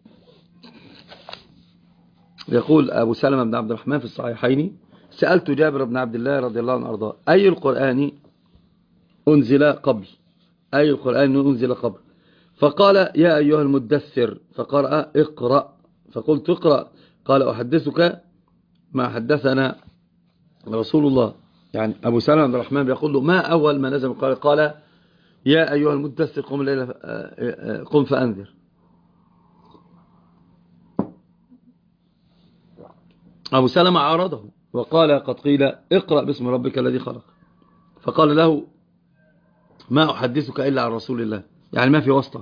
يقول أبو سلمة بن عبد الرحمن في الصحيحين سألت جابر بن عبد الله رضي الله عنه وارضاه أي القرآن أنزل قبل، أي القرآن أنزل قبل؟ فقال يا أيها المدثر، فقرأ اقرأ، فقلت اقرأ، قال أحدثك ما حدثنا رسول الله. يعني أبو سلمة بن عبد الرحمن بيقول له ما أول ما نزل قال قال يا أيها المدثر قم الليل قم فأنذر. أبو سلمة عارضه وقال قد قيل اقرأ باسم ربك الذي خلق، فقال له ما أحدثك إلا عن رسول الله، يعني ما في واسطة.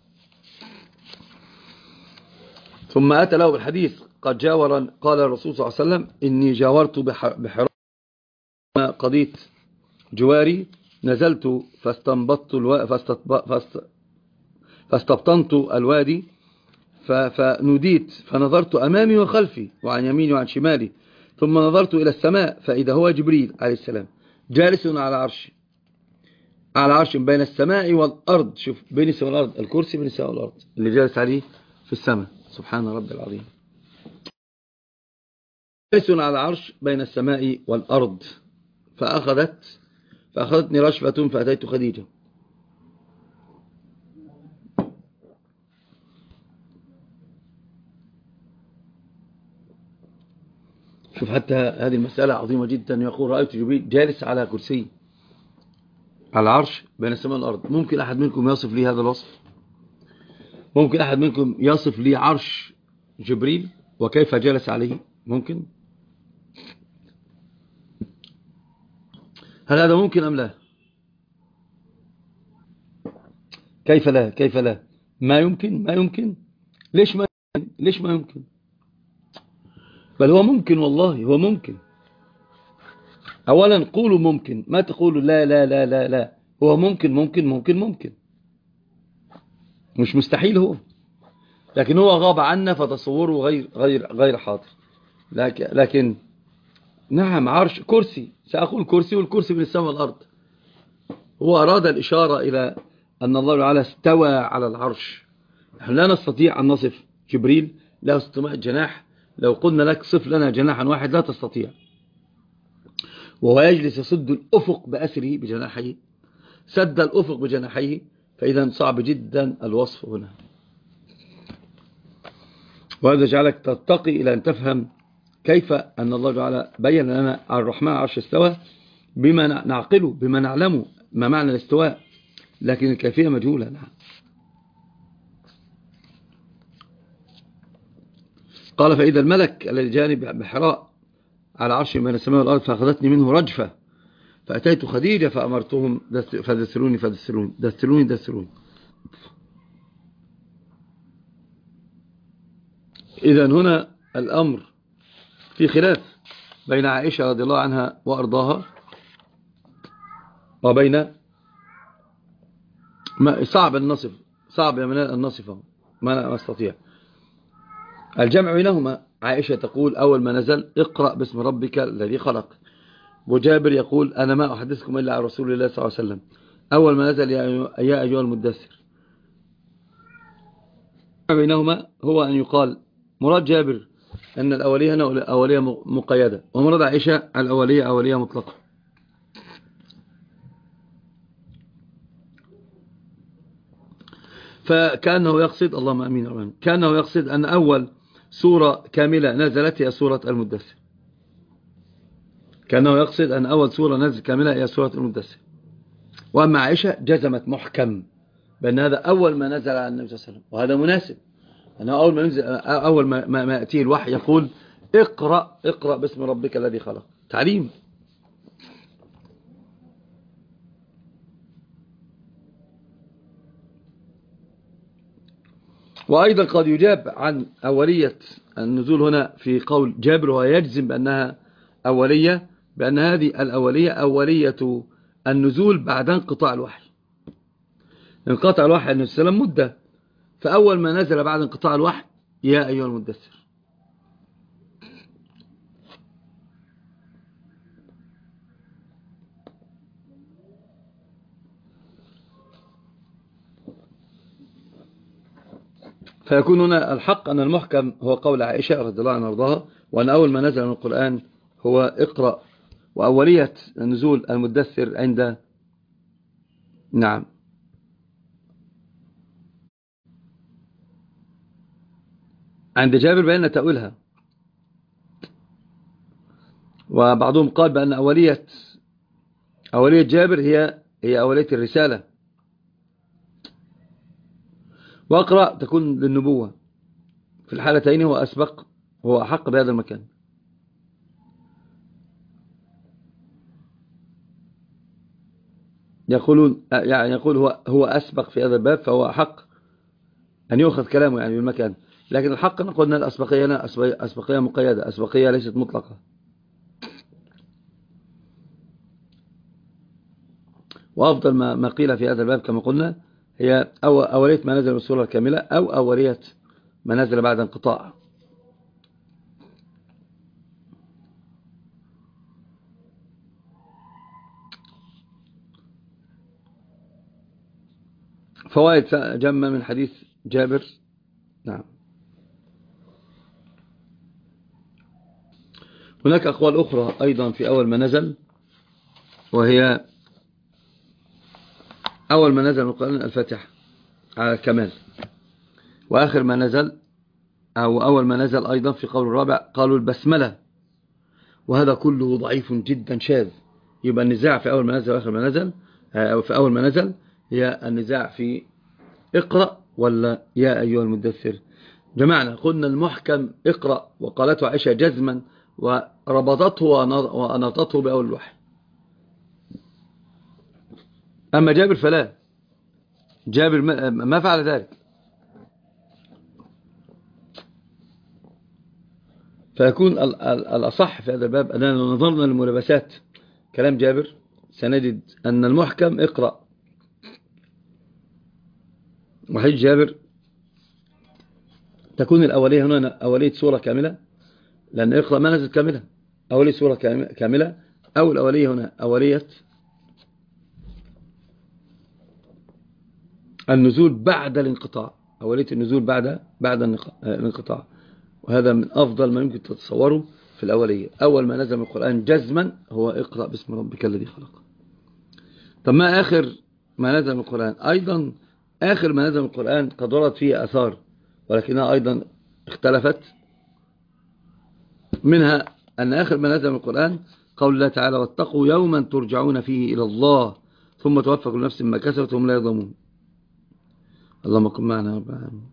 ثم أتى له بالحديث قد جاور، قال الرسول صلى الله عليه وسلم إني جاورت بحرام قضيت جواري، نزلت فاستنبطت الو... فاست... فاستبطنت الوادي فنوديت فنظرت أمامي وخلفي وعن يميني وعن شمالي، ثم نظرت إلى السماء فإذا هو جبريل عليه السلام جالس على عرش على عرش بين السماء والأرض. شوف بين السماء والأرض، الكرسي بين السماء والأرض اللي جالس عليه في السماء، سبحان رب العظيم. جالس على عرش بين السماء والأرض، فأخذت فأخذتني رشفة فأتيت خديجة. شوف حتى هذه المسألة عظيمة جدا. يقول رأيت جبريل جالس على كرسي على العرش بين السماء والأرض. ممكن أحد منكم يصف لي هذا الوصف؟ ممكن أحد منكم يصف لي عرش جبريل وكيف جلس عليه؟ ممكن؟ هل هذا ممكن أم لا؟ كيف لا؟ كيف لا؟ ما يمكن؟ ما يمكن؟ ليش ما يمكن؟ ليش ما يمكن؟ بل هو ممكن، والله هو ممكن. أولا قولوا ممكن، ما تقولوا لا لا لا لا لا. هو ممكن ممكن ممكن ممكن، مش مستحيل هو، لكن هو غاب عنا فتصوره غير غير غير حاضر. لكن, لكن نعم عرش كرسي، سأقول كرسي، والكرسي من السماء والأرض. هو أراد الإشارة إلى أن الله تعالى استوى على العرش. نحن لا نستطيع أن نصف جبريل له ستمائة جناح. لو قلنا لك صف لنا جناحا واحد لا تستطيع. وهو يجلس يسد الأفق بأسره بجناحيه، سد الأفق بجناحيه، فإذا صعب جدا الوصف هنا. وهذا جعلك ترتقي إلى أن تفهم كيف أن الله جعل بين لنا الرحمن على العرش استوى بما نعقله بما نعلمه ما معنى الاستواء، لكن الكيفية مجهولة. نعم. قال فإذا الملك الذي جاني بحراء على عرش من السماء والأرض فأخذتني منه رجفة فأتيت خديجة فأمرتهم فدسروني فدسروني دسروني دسروني. إذن هنا الأمر في خلاف بين عائشة رضي الله عنها وأرضاها وبين ما صعب النصف صعب يا منال النصف ما نستطيع الجمع بينهما. عائشة تقول أول ما نزل اقرأ باسم ربك الذي خلق، وجابر يقول أنا ما أحدثكم إلا عن رسول الله صلى الله عليه وسلم أول ما نزل يا أيها المدثر. بينهما هو أن يقال مراد جابر أن الأولية هنا أولية مقيدة، ومراد عائشة الأولية أولية مطلقة. فكأنه يقصد اللهم أمين أمان كأنه يقصد أن أول سورة كاملة نزلت هي سورة المدثر. كأنه يقصد أن أول سورة نزل كاملة هي سورة المدثر. وأما عائشة جزمت محكم بأن هذا أول ما نزل على النبي صلى الله عليه وسلم، وهذا مناسب أنه أول ما نزل أول ما, ما يأتيه الوحي يقول اقرأ اقرأ باسم ربك الذي خلق، تعليم. وأيضا قد يجاب عن أولية النزول هنا في قول جابر ويجزم بأنها أولية، بأن هذه الأولية أولية النزول بعد انقطاع الوحي. انقطع الوحي النبي صلى الله عليه وسلم مدة، فأول ما نزل بعد انقطاع الوحي يا أيها المدثر. فيكون هنا الحق أن المحكم هو قول عائشة رضي الله عنها وارضاها، وأن أول ما نزل من القرآن هو اقرأ، وأولية نزول المدثر عند نعم عند جابر بأن تأويلها. وبعضهم قال بأن أولية أولية جابر هي هي أولية الرسالة، واقرأ تكون للنبوة. في الحالتين هو أسبق هو أحق بهذا المكان. يقولون يعني يقول هو هو أسبق في هذا الباب فهو أحق أن يؤخذ كلامه يعني بالمكان. لكن الحق نقول أن الأسبقية هنا أسبقية مقيدة، أسبقية ليست مطلقة. وأفضل ما ما قيل في هذا الباب كما قلنا هي أو أولية ما نزل بالسورة الكاملة أو أولية ما نزل بعد انقطاع. فوائد جمة من حديث جابر. نعم. هناك أقوال أخرى أيضا في أول ما نزل، وهي أول ما نزل من القرآن الفاتحة على الكمال، وآخر ما نزل أو أول ما نزل أيضا في قول الرابع قالوا البسملة، وهذا كله ضعيف جدا شاذ. يبقى النزاع في أول ما نزل وآخر ما نزل أو في أول ما نزل هي النزاع في اقرأ ولا يا أيها المدثر. جمعنا قلنا المحكم اقرأ، وقالته عائشة جزما وربطته وأناطته بأول الوحي. أما جابر فلا، جابر ما فعل ذلك. فيكون الأصح في هذا الباب أننا نظرنا للملابسات كلام جابر سنجد أن المحكم اقرأ، وحديث جابر تكون الأولية هنا أولية سورة كاملة، لأن اقرأ ما نزلت كاملة، أولية سورة كاملة، أو الأولية هنا أولية النزول بعد الانقطاع، أولية النزول بعد بعد الانقطاع. وهذا من أفضل ما يمكن تتصوره في الأولية. أول ما نزل من القرآن جزما هو اقرأ باسم ربك الذي خلق. طب ما آخر ما نزل من القرآن؟ أيضا آخر ما نزل من القرآن قد ورد فيه أثار، ولكنها أيضا اختلفت، منها أن آخر ما نزل من القرآن قول الله تعالى واتقوا يوما ترجعون فيه إلى الله ثم توفى كل نفس ما كسبت وهم لا يظلمون. اللهم كن معنا يا رب العالمين.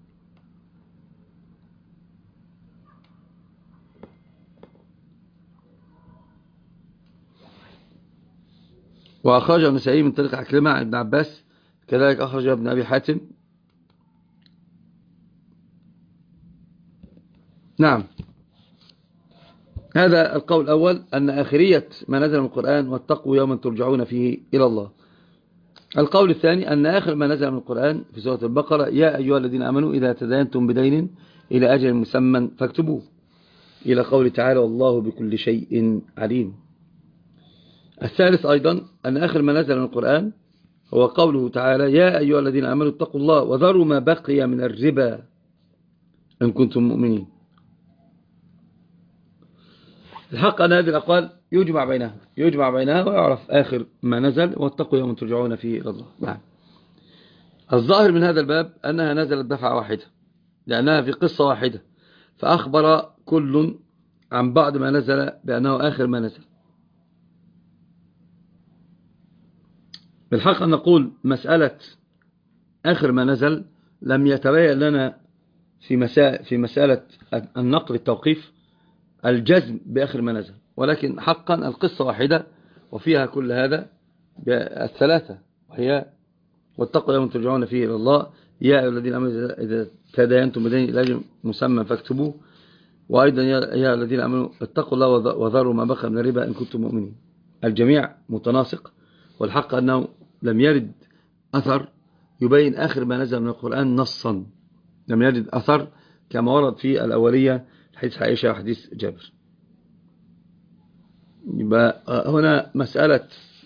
وأخرج النسائي من طريق عكرمة عن ابن عباس، كذلك أخرج ابن أبي حاتم. نعم، هذا القول الأول أن آخرية ما نزل من القرآن واتقوا يوما ترجعون فيه إلى الله. القول الثاني أن آخر ما نزل من القرآن في سورة البقرة يا أيها الذين آمنوا إذا تداينتم بدين إلى أجل مسمى فاكتبوه، إلى قول تعالى والله بكل شيء عليم. الثالث أيضا أن آخر ما نزل من القرآن هو قوله تعالى يا أيها الذين آمنوا اتقوا الله وذروا ما بقي من الربا إن كنتم مؤمنين. الحق أن هذه الأقوال يجمع بينها يجمع بينها ويعرف آخر ما نزل واتقوا يوم ترجعون فيه إلى الله. نعم. الظاهر من هذا الباب أنها نزلت دفعة واحدة لأنها في قصة واحدة، فأخبر كل عن بعض ما نزل بأنه آخر ما نزل. بالحق أن نقول مسألة آخر ما نزل لم يتبين لنا في مسألة, في مسألة النقل التوقيف الجزم بآخر ما نزل، ولكن حقا القصة واحدة وفيها كل هذا الثلاثة، وهي واتقوا يوم ترجعون فيه إلى الله يا أيها الذين آمنوا إذا تداينتم بدين إلى أجل مسمى فاكتبوه، وأيضا يا أيها الذين آمنوا اتقوا الله وذروا ما بقي من الربا إن كنتم مؤمنين. الجميع متناسق، والحق أنه لم يرد أثر يبين آخر ما نزل من القرآن نصا، لم يرد أثر كما ورد في الأولية حديث عائشة وحديث جابر. يبقى هنا مسألة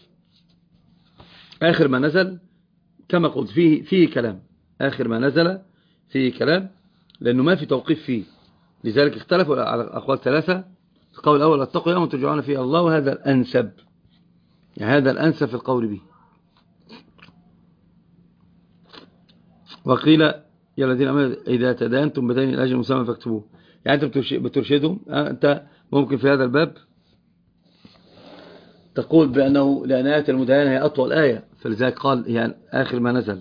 آخر ما نزل كما قلت فيه فيه كلام، آخر ما نزل فيه كلام لأنه ما في توقيف فيه، لذلك اختلفوا على أقوال ثلاثة. القول الأول اتقوا يوم ترجعون فيه الله، وهذا الأنسب، يعني هذا الأنسب في القول به. وقيل يا الذين آمنوا إذا تداينتم بدين إلى أجل مسمى فاكتبوه، يعني أنت بترشدهم. أنت ممكن في هذا الباب تقول بأنه لأن آية المداينة هي أطول آية، فلذلك قال يعني آخر ما نزل.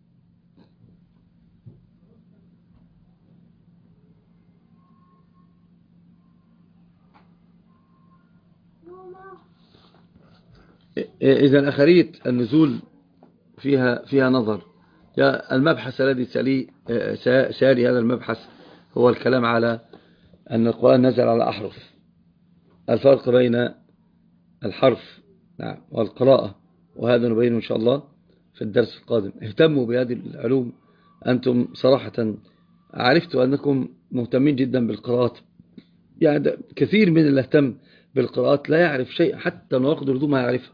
إذا أخرية النزول فيها فيها نظر. المبحث الذي ساري هذا المبحث هو الكلام على أن القرآن نزل على أحرف، الفرق بين الحرف نعم والقراءة، وهذا نبينه إن شاء الله في الدرس القادم. اهتموا بهذه العلوم، أنتم صراحة عرفت أنكم مهتمين جدا بالقراءات، يعني كثير من اللي اهتم بالقراءات لا يعرف شيء، حتى نواقض الردود ما يعرفها،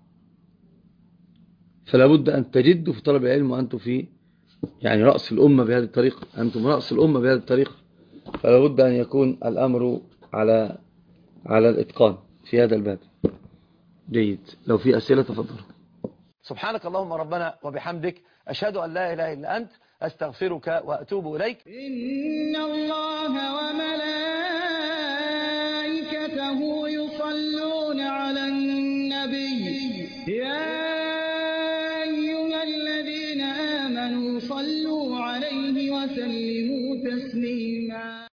فلا بد أن تجدوا في طلب العلم، وأنتم في يعني رأس الأمة بهذه الطريقة، أنتم رأس الأمة بهذه الطريقة، فلا بد أن يكون الأمر على على الإتقان في هذا الباب. جيد، لو في أسئلة تفضلوا. سبحانك اللهم ربنا وبحمدك، أشهد أن لا إله إلا أنت، أستغفرك وأتوب إليك. إن الله وملائكته يصلون على النبي يا أيها الذين آمنوا صلوا عليه وسلموا تسليما.